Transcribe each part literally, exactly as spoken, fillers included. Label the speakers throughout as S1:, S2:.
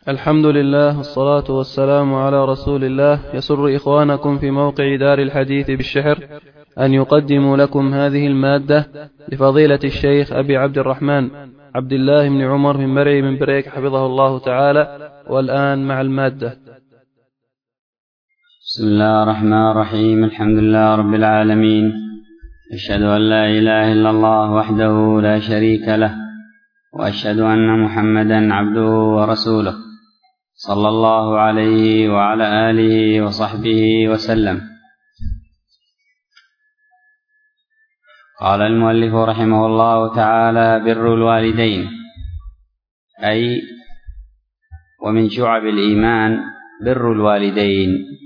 S1: الحمد لله والصلاة والسلام على رسول الله. يسر إخوانكم في موقع دار الحديث بالشحر أن يقدموا لكم هذه المادة لفضيلة الشيخ أبي عبد الرحمن عبد الله بن عمر من مرعي من بريك حفظه الله تعالى. والآن مع المادة.
S2: بسم الله الرحمن الرحيم. الحمد لله رب العالمين، أشهد أن لا إله إلا الله وحده لا شريك له، وأشهد أن محمدا عبده ورسوله، صلى الله عليه وعلى آله وصحبه وسلم. قال المؤلف رحمه الله تعالى: بر الوالدين، أي ومن شعب الإيمان بر الوالدين.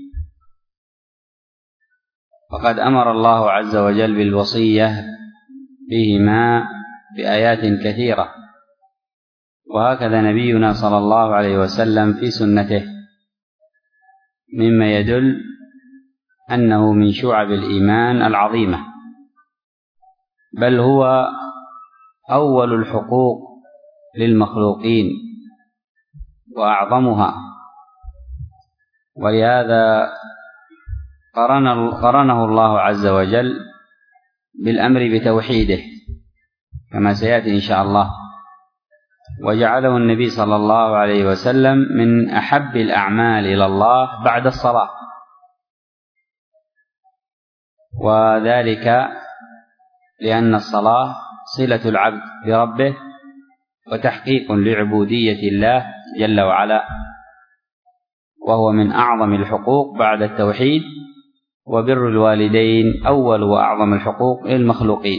S2: وقد أمر الله عز وجل بالوصية بهما بآيات كثيرة، وهكذا نبينا صلى الله عليه وسلم في سنته، مما يدل أنه من شعب الإيمان العظيمة، بل هو أول الحقوق للمخلوقين وأعظمها. ولهذا قرنه الله عز وجل بالأمر بتوحيده كما سيأتي إن شاء الله، وجعله النبي صلى الله عليه وسلم من أحب الأعمال إلى الله بعد الصلاة، وذلك لأن الصلاة صلة العبد بربه وتحقيق لعبودية الله جل وعلا، وهو من أعظم الحقوق بعد التوحيد. وبر الوالدين أول وأعظم الحقوق للمخلوقين.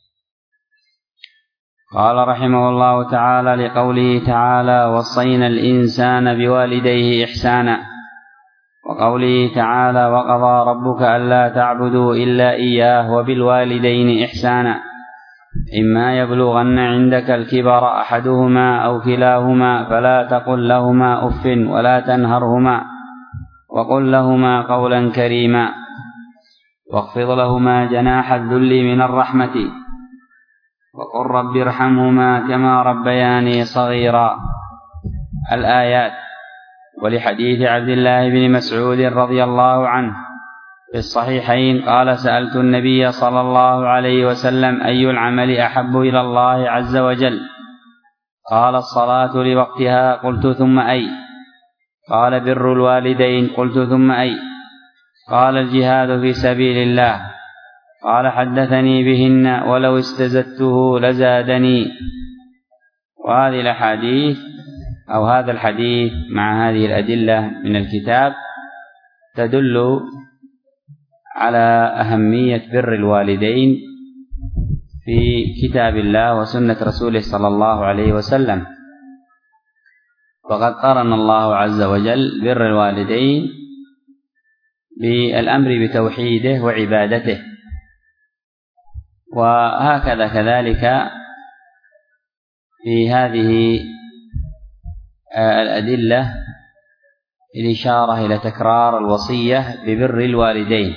S2: قال رحمه الله تعالى لقوله تعالى: وصينا الإنسان بوالديه إحسانا، وقوله تعالى: وقضى ربك ألا تعبدوا إلا إياه وبالوالدين إحسانا، إما يبلغن عندك الكبر أحدهما أو كلاهما فلا تقل لهما أف ولا تنهرهما، وقل لهما قولا كريما، واخفض لهما جناح الذل من الرحمة، وقل رب ارحمهما كما ربياني صغيرا. الآيات. ولحديث عبد الله بن مسعود رضي الله عنه في الصحيحين قال: سألت النبي صلى الله عليه وسلم: أي العمل أحب إلى الله عز وجل؟ قال: الصلاة لوقتها. قلت: ثم أي؟ قال: بر الوالدين. قلت: ثم أي؟ قال: الجهاد في سبيل الله. قال: حدثني بهن ولو استزدته لزادني. وهذه الأحاديث أو هذا الحديث مع هذه الأدلة من الكتاب تدل على أهمية بر الوالدين في كتاب الله وسنة رسوله صلى الله عليه وسلم. وقد قرن الله عز وجل بر الوالدين بالأمر بتوحيده وعبادته، وهكذا كذلك في هذه الأدلة الإشارة إلى تكرار الوصية ببر الوالدين،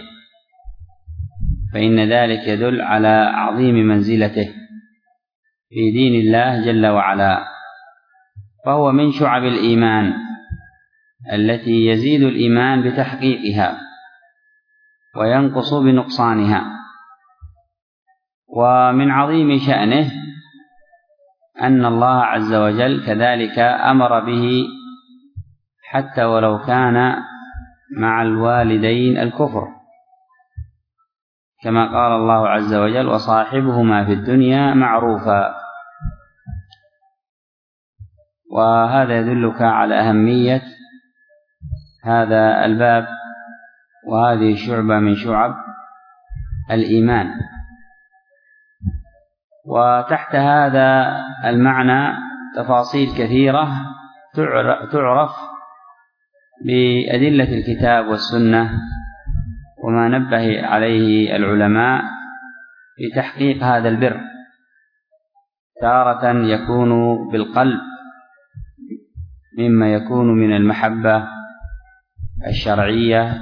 S2: فإن ذلك يدل على عظيم منزلته في دين الله جل وعلا، فهو من شعب الإيمان التي يزيد الإيمان بتحقيقها وينقص بنقصانها. ومن عظيم شأنه أن الله عز وجل كذلك أمر به حتى ولو كان مع الوالدين الكفر، كما قال الله عز وجل: وصاحبهما في الدنيا معروفا. وهذا يدلك على أهمية هذا الباب، وهذه شعبة من شعب الإيمان. وتحت هذا المعنى تفاصيل كثيرة تعرف بأدلة الكتاب والسنة وما نبه عليه العلماء في تحقيق هذا البر. تارة يكون بالقلب مما يكون من المحبة الشرعية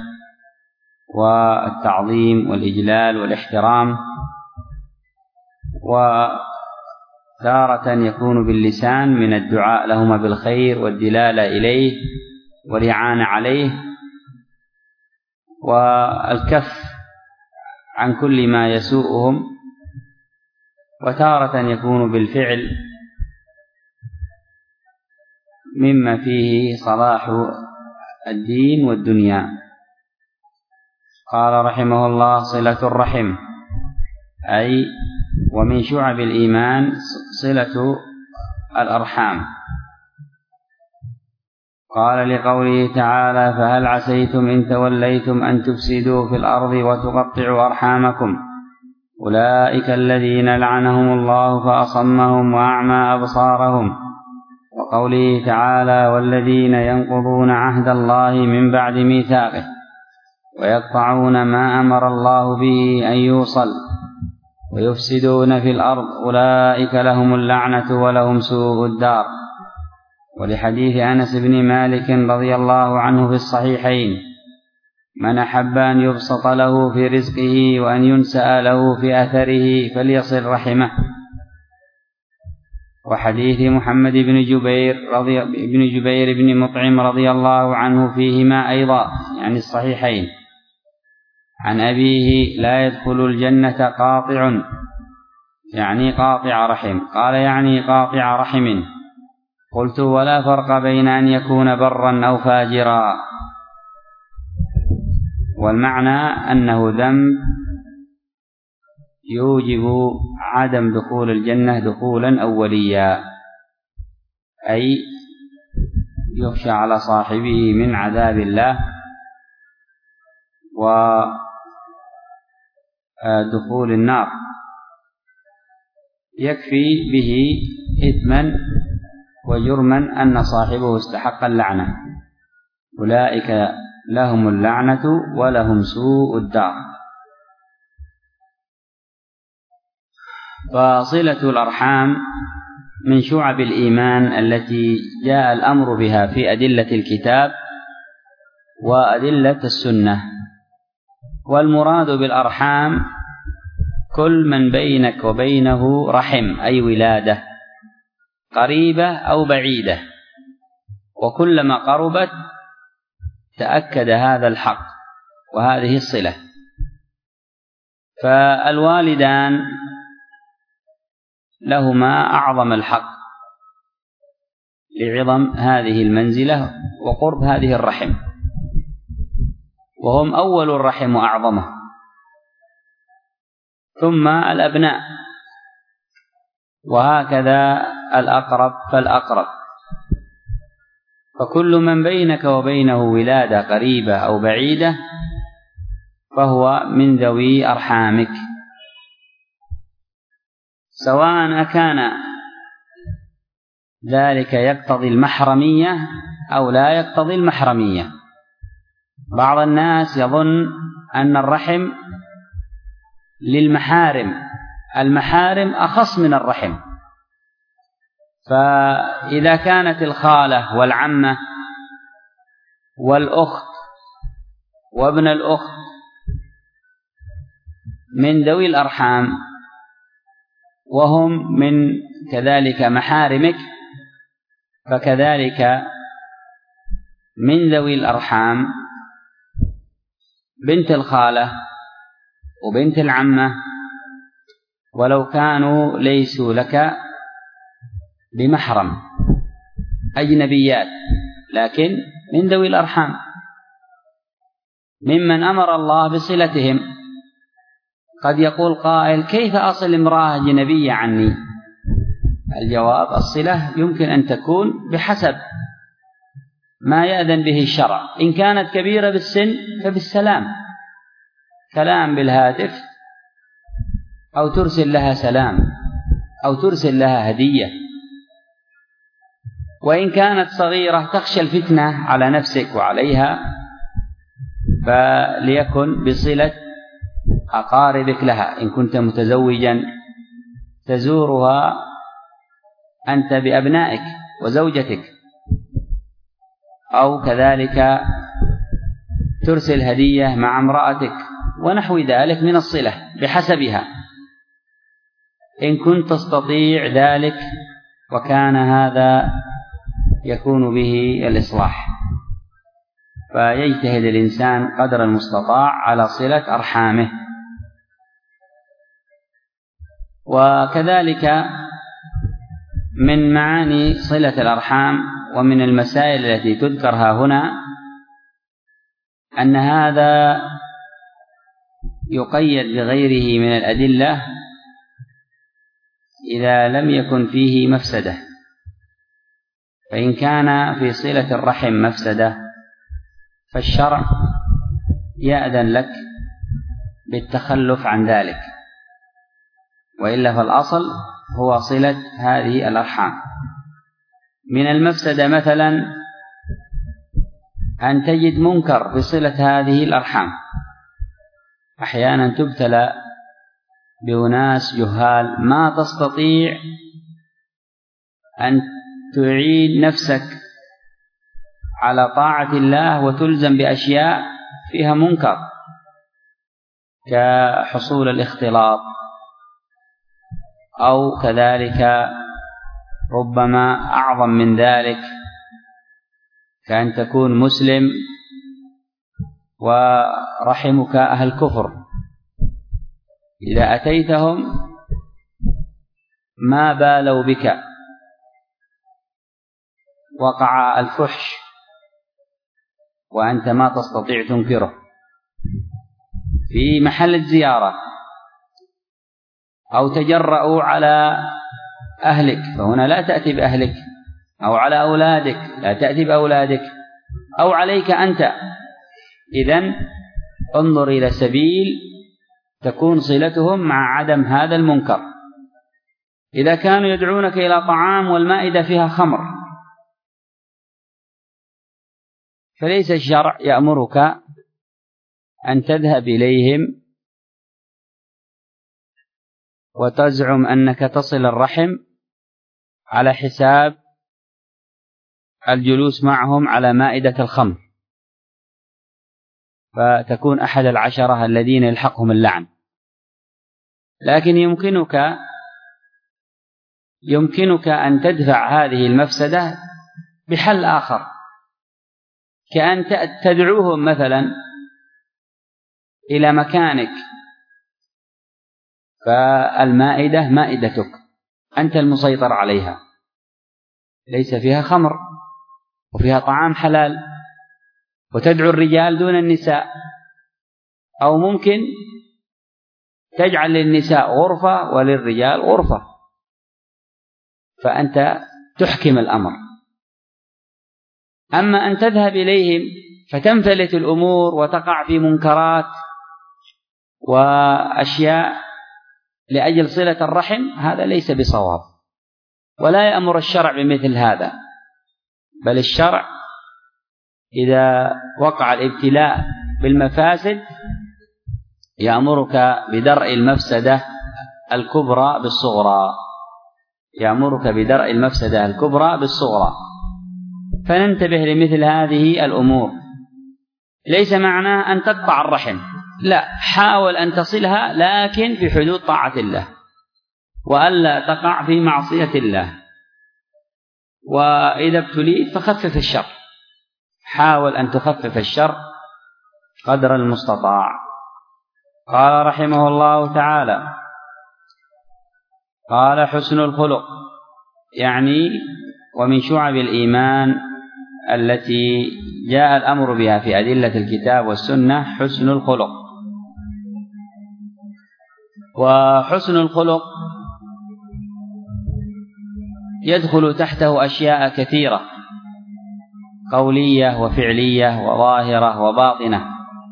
S2: والتعظيم والإجلال والاحترام، تارة يكون باللسان من الدعاء لهما بالخير والدلالة إليه والإعانة عليه، والكف عن كل ما يسوءهم، وتارة يكون بالفعل مما فيه صلاح الدين والدنيا. قال رحمه الله: صلة الرحم، أي ومن شعب الإيمان صلة الأرحام. قال لقوله تعالى: فهل عسيتم إن توليتم أن تفسدوا في الأرض وتقطعوا أرحامكم أولئك الذين لعنهم الله فأصمهم وأعمى أبصارهم. وقوله تعالى: والذين ينقضون عهد الله من بعد ميثاقه ويقطعون ما أمر الله به أن يوصل ويفسدون في الأرض أولئك لهم اللعنة ولهم سوء الدار. ولحديث أنس بن مالك رضي الله عنه في الصحيحين: من أحب أن يبسط له في رزقه وأن ينسأ له في أثره فليصل رحمه. وحديث محمد بن جبير رضي بن جبير بن مطعم رضي الله عنه فيهما أيضا، يعني الصحيحين، عن أبيه: لا يدخل الجنة قاطع، يعني قاطع رحم. قال: يعني قاطع رحم. قلت: ولا فرق بين أن يكون برا أو فاجرا. والمعنى أنه ذنب يوجب عدم دخول الجنة دخولا أوليا، أي يخشى على صاحبه من عذاب الله ودخول النار، يكفي به إثما وجرما أن صاحبه استحق اللعنة. أولئك لهم اللعنة ولهم سوء الدار. فصلة الأرحام من شعب الإيمان التي جاء الأمر بها في أدلة الكتاب وأدلة السنة. والمراد بالأرحام كل من بينك وبينه رحم، أي ولادة قريبة أو بعيدة، وكلما قربت تأكد هذا الحق وهذه الصلة. فالوالدان لهما أعظم الحق لعظم هذه المنزلة وقرب هذه الرحم، وهم أول الرحم وأعظمه، ثم الأبناء، وهكذا الأقرب فالأقرب. فكل من بينك وبينه ولادة قريبة أو بعيدة فهو من ذوي أرحامك، سواء أكان ذلك يقتضي المحرمية أو لا يقتضي المحرمية. بعض الناس يظن أن الرحم للمحارم، المحارم أخص من الرحم. فإذا كانت الخالة والعمة والأخت وابن الأخت من ذوي الأرحام وهم من كذلك محارمك، فكذلك من ذوي الأرحام بنت الخالة وبنت العمة، ولو كانوا ليسوا لك بمحرم، أجنبيات، لكن من ذوي الأرحام ممن أمر الله بصلتهم. قد يقول قائل: كيف أصل امرأة أجنبية عني؟ الجواب: الصلة يمكن أن تكون بحسب ما يأذن به الشرع. إن كانت كبيرة بالسن فبالسلام، كلام بالهاتف، أو ترسل لها سلام، أو ترسل لها هدية. وإن كانت صغيرة تخشى الفتنة على نفسك وعليها، فليكن بصلة أقاربك لها. إن كنت متزوجا تزورها أنت بأبنائك وزوجتك، أو كذلك ترسل هدية مع امرأتك ونحو ذلك من الصلة بحسبها. إن كنت تستطيع ذلك، وكان هذا يكون به الإصلاح. فيجتهد الإنسان قدر المستطاع على صلة أرحامه. وكذلك من معاني صلة الأرحام ومن المسائل التي تذكرها هنا أن هذا يقيد بغيره من الأدلة إذا لم يكن فيه مفسدة. فإن كان في صلة الرحم مفسدة فالشرع يأذن لك بالتخلف عن ذلك، وإلا فالأصل هو صلة هذه الأرحام. من المفسدة مثلا أن تجد منكر بصلة هذه الأرحام. أحيانا تبتلى بأناس جهال ما تستطيع أن تعين نفسك على طاعة الله وتلزم بأشياء فيها منكر كحصول الاختلاط، أو كذلك ربما أعظم من ذلك كأن تكون مسلم ورحمك أهل كفر. إذا أتيتهم ما بالوا بك، وقع الفحش وأنت ما تستطيع تنكره في محل الزيارة، أو تجرؤوا على أهلك فهنا لا تأتي بأهلك، أو على أولادك لا تأتي بأولادك، أو عليك أنت. إذن انظر إلى سبيل تكون صلتهم مع عدم هذا المنكر. إذا كانوا يدعونك إلى طعام والمائدة فيها خمر فليس الشرع يأمرك أن تذهب إليهم وتزعم أنك تصل الرحم على حساب الجلوس معهم على مائدة الخمر، فتكون أحد العشرة الذين يلحقهم اللعن. لكن يمكنك يمكنك أن تدفع هذه المفسدة بحل آخر، كأن تدعوهم مثلا إلى مكانك، فالمائدة مائدتك أنت المسيطر عليها، ليس فيها خمر وفيها طعام حلال، وتدعو الرجال دون النساء. أو ممكن تجعل للنساء غرفة وللرجال غرفة، فأنت تحكم الأمر. أما أن تذهب إليهم فتنفلت الأمور وتقع في منكرات وأشياء لأجل صلة الرحم، هذا ليس بصواب، ولا يأمر الشرع بمثل هذا. بل الشرع إذا وقع الابتلاء بالمفاسد يأمرك بدرء المفسدة الكبرى بالصغرى، يأمرك بدرء المفسدة الكبرى بالصغرى. فننتبه لمثل هذه الأمور. ليس معناه أن تقطع الرحم، لا، حاول أن تصلها لكن في حدود طاعة الله، وألا تقع في معصية الله. وإذا ابتليت فخفف الشر، حاول أن تخفف الشر قدر المستطاع. قال رحمه الله تعالى: قال حسن الخلق، يعني ومن شعب الإيمان التي جاء الأمر بها في أدلة الكتاب والسنة حسن الخلق. وحسن الخلق يدخل تحته أشياء كثيرة قولية وفعلية وظاهرة وباطنة،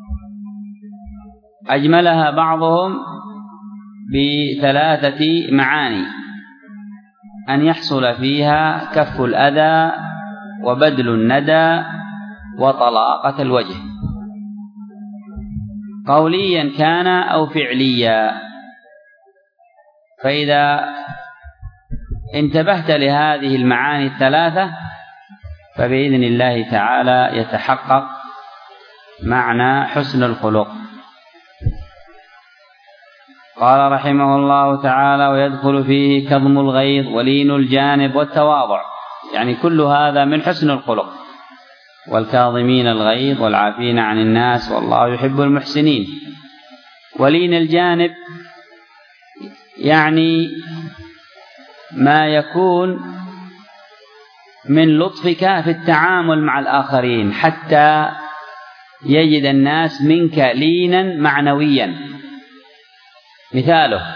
S2: أجملها بعضهم بثلاثة معاني: أن يحصل فيها كف الأذى وبذل الندى وطلاقة الوجه، قوليا كان أو فعليا. فإذا انتبهت لهذه المعاني الثلاثة فبإذن الله تعالى يتحقق معنى حسن الخلق. قال رحمه الله تعالى: ويدخل فيه كظم الغيظ ولين الجانب والتواضع، يعني كل هذا من حسن الخلق. والكاظمين الغيظ والعافين عن الناس والله يحب المحسنين. ولين الجانب يعني ما يكون من لطفك في التعامل مع الآخرين حتى يجد الناس منك لينا معنويا. مثاله: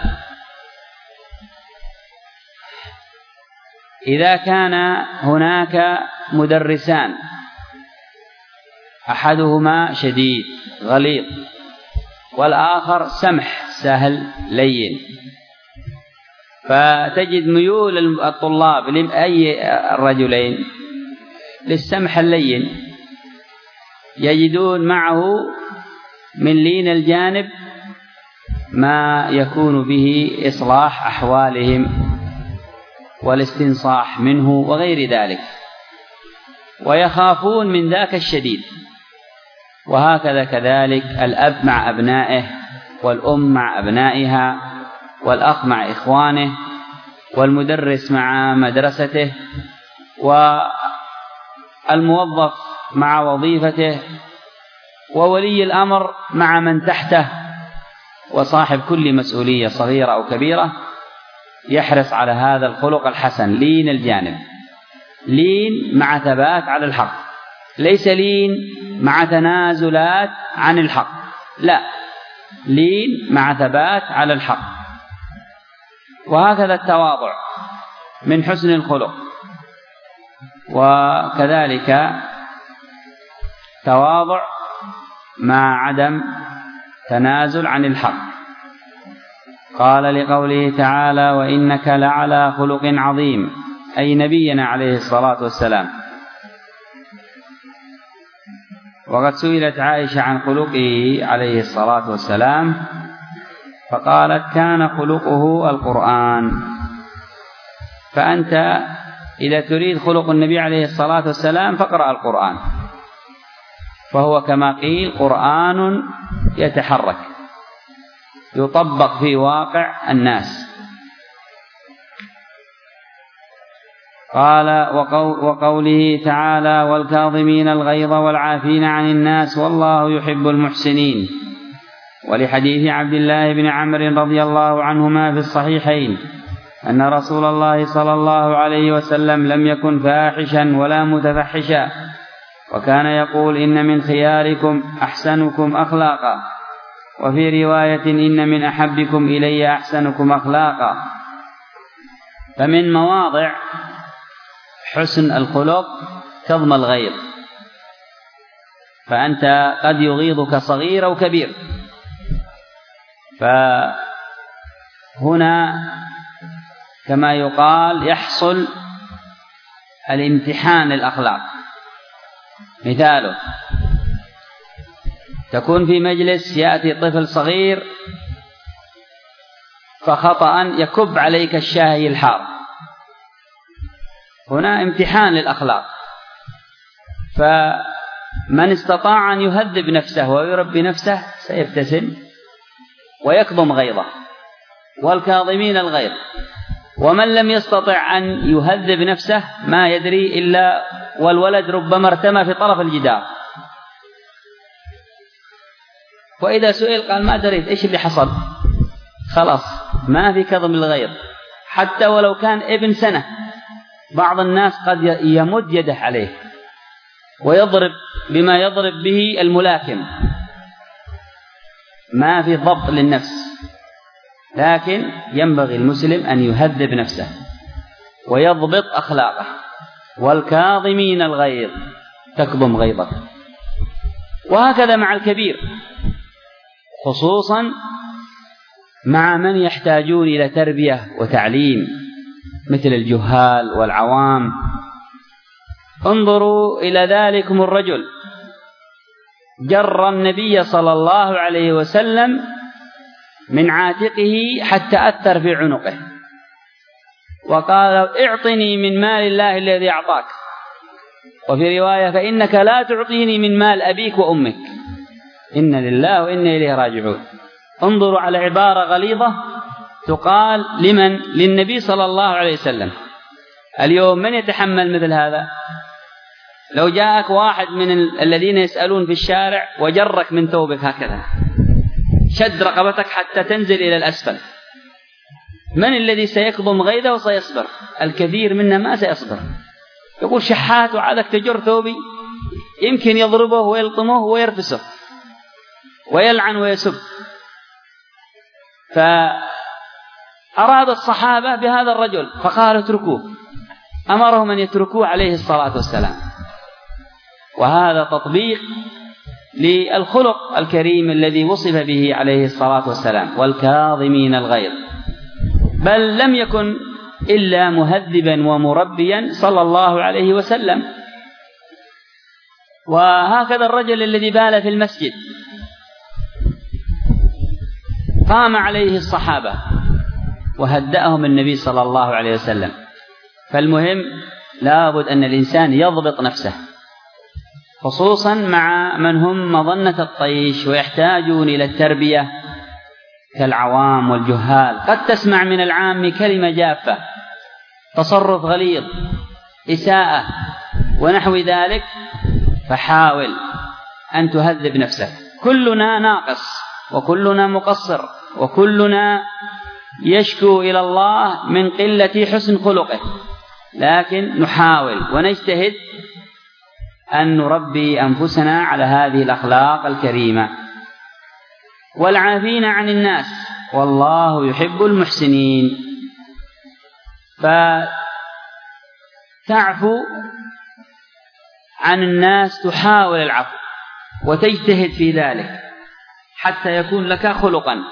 S2: إذا كان هناك مدرسان، أحدهما شديد غليظ والآخر سمح سهل لين، فتجد ميول الطلاب لأي الرجلين للسمح اللين، يجدون معه من لين الجانب ما يكون به إصلاح أحوالهم والاستنصاح منه وغير ذلك، ويخافون من ذاك الشديد. وهكذا كذلك الأب مع أبنائه، والأم مع أبنائها، والأخ مع إخوانه، والمدرس مع مدرسته، والموظف مع وظيفته، وولي الأمر مع من تحته، وصاحب كل مسؤولية صغيرة أو كبيرة يحرص على هذا الخلق الحسن، لين الجانب. لين مع ثبات على الحق، ليس لين مع تنازلات عن الحق، لا، لين مع ثبات على الحق. وهكذا التواضع من حسن الخلق، وكذلك تواضع مع عدم تنازل عن الحق. قال لقوله تعالى: وإنك لعلى خلق عظيم، أي نبينا عليه الصلاة والسلام. وقد سئلت عائشة عن خلقه عليه الصلاة والسلام فقالت: كان خلقه القرآن. فأنت إذا تريد خلق النبي عليه الصلاة والسلام فاقرأ القرآن، فهو كما قيل قرآن يتحرك يطبق في واقع الناس. قال: وقوله تعالى: والكاظمين الغيظ والعافين عن الناس والله يحب المحسنين. ولحديث عبد الله بن عمرو رضي الله عنهما في الصحيحين أن رسول الله صلى الله عليه وسلم لم يكن فاحشا ولا متفحشا، وكان يقول: إن من خياركم أحسنكم أخلاقا، وفي رواية: إن من أحبكم إلي أحسنكم أخلاقا. فمن مواضع حسن الخلق كظم الغيظ، فأنت قد يغيظك صغير أو كبير، فهنا كما يقال يحصل الامتحان للأخلاق. مثاله: تكون في مجلس يأتي طفل صغير فخطأ يكب عليك الشاي الحار، هنا امتحان للأخلاق. فمن استطاع أن يهذب نفسه ويربي نفسه سيبتسم ويكظم غيظه، والكاظمين الغيظ. ومن لم يستطع أن يهذب نفسه ما يدري إلا والولد ربما ارتمى في طرف الجدار، وإذا سئل قال: ما دريت إيش اللي حصل. خلاص ما في كظم الغيظ، حتى ولو كان ابن سنة. بعض الناس قد يمد يده عليه ويضرب بما يضرب به الملاكم، ما في ضبط للنفس. لكن ينبغي المسلم أن يهذب نفسه ويضبط أخلاقه. والكاظمين الغيظ تكظم غيظك. وهكذا مع الكبير، خصوصا مع من يحتاجون إلى تربية وتعليم مثل الجهال والعوام. انظروا إلى ذلكم الرجل جر النبي صلى الله عليه وسلم من عاتقه حتى أثر في عنقه، وقال: اعطني من مال الله الذي أعطاك. وفي رواية: فإنك لا تعطيني من مال أبيك وأمك، إن لله وإنا إليه راجعون. انظروا على عبارة غليظة تقال لمن؟ للنبي صلى الله عليه وسلم. اليوم من يتحمل مثل هذا؟ لو جاءك واحد من الذين يسألون في الشارع وجرك من ثوبك هكذا، شد رقبتك حتى تنزل إلى الأسفل، من الذي سيكظم غيظه وسيصبر؟ الكثير منا ما سيصبر. يقول شحات وعادك تجر ثوبي، يمكن يضربه ويلطمه ويرفسه ويلعن ويسب. فأراد الصحابة بهذا الرجل فقالوا اتركوه، أمرهم أن يتركوه عليه الصلاة والسلام. وهذا تطبيق للخلق الكريم الذي وصف به عليه الصلاة والسلام، والكاظمين الغيظ. بل لم يكن إلا مهذبا ومربيا صلى الله عليه وسلم. وهكذا الرجل الذي بال في المسجد قام عليه الصحابة وهدأهم النبي صلى الله عليه وسلم. فالمهم لابد أن الإنسان يضبط نفسه، خصوصا مع من هم مظنة الطيش ويحتاجون إلى التربية كالعوام والجهال. قد تسمع من العام كلمة جافة، تصرف غليظ، إساءة ونحو ذلك، فحاول أن تهذب نفسك. كلنا ناقص وكلنا مقصر وكلنا يشكو إلى الله من قلة حسن خلقه، لكن نحاول ونجتهد أن نربي أنفسنا على هذه الأخلاق الكريمة. والعافين عن الناس والله يحب المحسنين. فتعفو عن الناس، تحاول العفو وتجتهد في ذلك حتى يكون لك خلقا.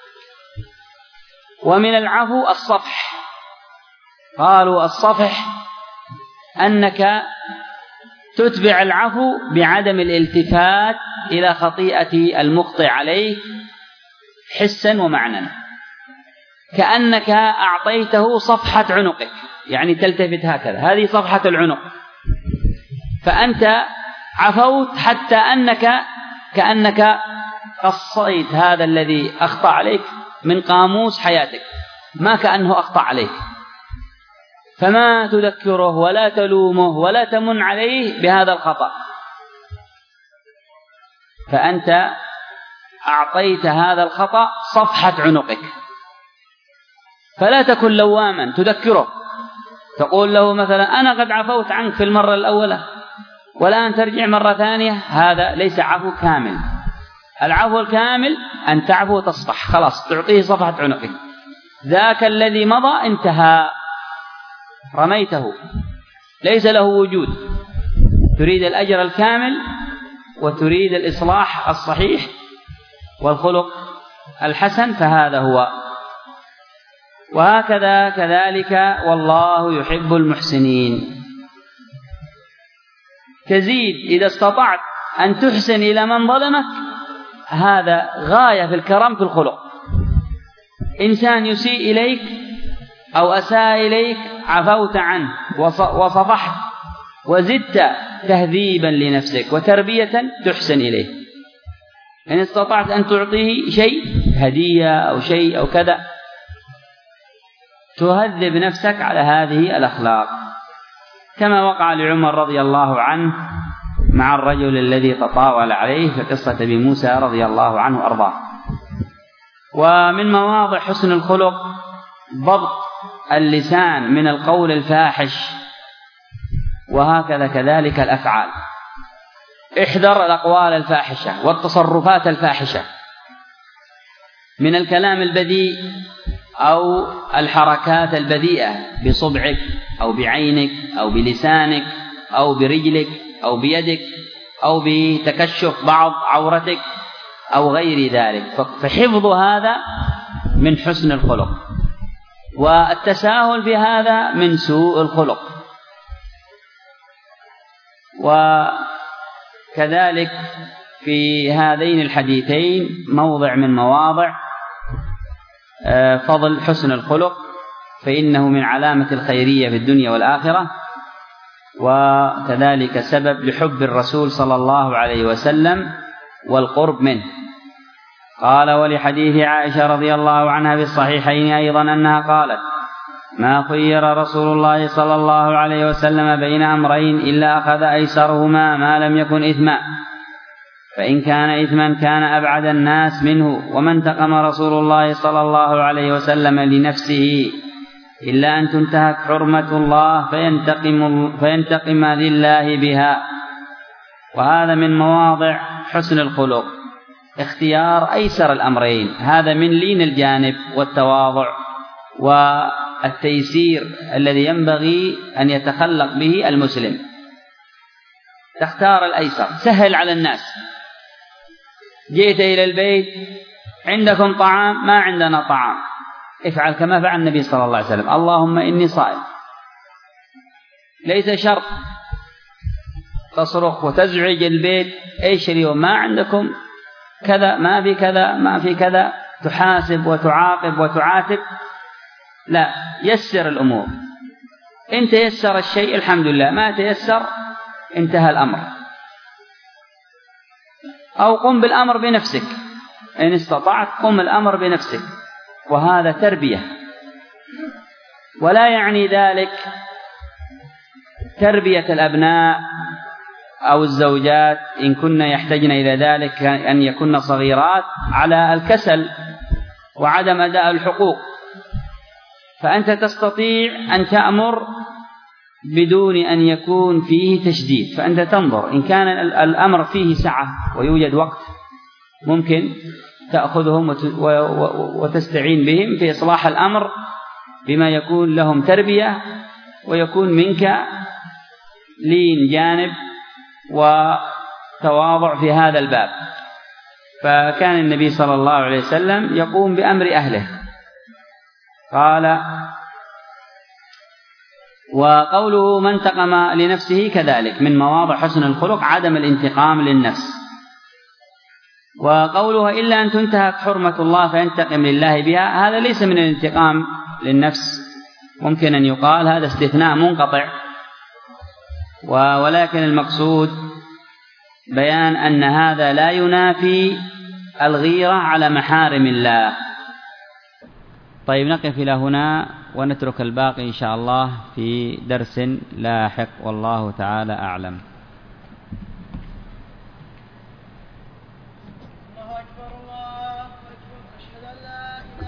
S2: ومن العفو الصفح، قالوا الصفح أنك تتبع العفو بعدم الالتفات إلى خطيئة المخطئ عليك حسا ومعنى، كأنك أعطيته صفحة عنقك، يعني تلتفت هكذا، هذه صفحة العنق، فأنت عفوت حتى أنك كأنك قصيت هذا الذي أخطأ عليك من قاموس حياتك، ما كأنه أخطأ عليك، فما تذكره ولا تلومه ولا تمن عليه بهذا الخطأ، فأنت أعطيت هذا الخطأ صفحة عنقك. فلا تكن لواما تذكره، تقول له مثلا أنا قد عفوت عنك في المرة الأولى والآن ترجع مرة ثانية، هذا ليس عفو كامل. العفو الكامل أن تعفو وتصفح، خلاص تعطيه صفحة عنقك، ذاك الذي مضى انتهى، رميته، ليس له وجود. تريد الأجر الكامل وتريد الإصلاح الصحيح والخلق الحسن، فهذا هو. وهكذا كذلك والله يحب المحسنين. تزيد إذا استطعت أن تحسن إلى من ظلمك، هذا غاية في الكرم في الخلق. إنسان يسيء إليك أو أساء إليك عفوت عنه وصفحت وزدت تهذيبا لنفسك وتربية تحسن إليه. إن استطعت أن تعطيه شيء، هدية أو شيء أو كذا، تهذب نفسك على هذه الأخلاق، كما وقع لعمر رضي الله عنه مع الرجل الذي تطاول عليه في قصة أبي موسى رضي الله عنه أرضاه. ومن مواضع حسن الخلق ضبط اللسان من القول الفاحش، وهكذا كذلك الأفعال. احذر الأقوال الفاحشة والتصرفات الفاحشة من الكلام البذيء أو الحركات البذيئة بصبعك أو بعينك أو بلسانك أو برجلك أو بيدك أو بتكشف بعض عورتك أو غير ذلك. فحفظ هذا من حسن الخلق، والتساهل في هذا من سوء الخلق. وكذلك في هذين الحديثين موضع من مواضع فضل حسن الخلق، فإنه من علامة الخيرية في الدنيا والآخرة، وكذلك سبب لحب الرسول صلى الله عليه وسلم والقرب منه. قال: ولحديث عائشة رضي الله عنها في الصحيحين أيضا أنها قالت: ما خير رسول الله صلى الله عليه وسلم بين أمرين إلا أخذ أيسرهما ما لم يكن إثما، فإن كان إثما كان أبعد الناس منه. وما انتقم رسول الله صلى الله عليه وسلم لنفسه إلا أن تنتهك حرمة الله فينتقم, فينتقم لله بها. وهذا من مواضع حسن الخلق، اختيار أيسر الأمرين، هذا من لين الجانب والتواضع والتيسير الذي ينبغي أن يتخلق به المسلم. تختار الأيسر، سهل على الناس. جئت إلى البيت عندكم طعام، ما عندنا طعام، افعل كما فعل النبي صلى الله عليه وسلم: اللهم إني صائم. ليس شرط تصرخ وتزعج البيت: ايش اليوم ما عندكم كذا، ما في كذا، ما في كذا، تحاسب وتعاقب وتعاتب. لا، يسر الأمور. إن تيسر الشيء الحمد لله، ما تيسر انتهى الأمر. أو قم بالأمر بنفسك، إن استطعت قم الأمر بنفسك، وهذا تربية. ولا يعني ذلك تربية الأبناء أو الزوجات إن كنا يحتاجن إلى ذلك أن يكون صغيرات على الكسل وعدم أداء الحقوق. فأنت تستطيع أن تأمر بدون أن يكون فيه تشديد، فأنت تنظر إن كان الأمر فيه سعة ويوجد وقت ممكن تأخذهم وتستعين بهم في إصلاح الأمر بما يكون لهم تربية ويكون منك لين جانب وتواضع في هذا الباب. فكان النبي صلى الله عليه وسلم يقوم بأمر أهله. قال: وقوله من انتقم لنفسه كذلك من مواضع حسن الخلق عدم الانتقام للنفس. وقوله إلا أن تنتهك حرمة الله فينتقم لله بها، هذا ليس من الانتقام للنفس، ممكن أن يقال هذا استثناء منقطع، ولكن المقصود بيان أن هذا لا ينافي الغيرة على محارم الله. طيب، نقف إلى هنا ونترك الباقي إن شاء الله في درس لاحق، والله تعالى أعلم.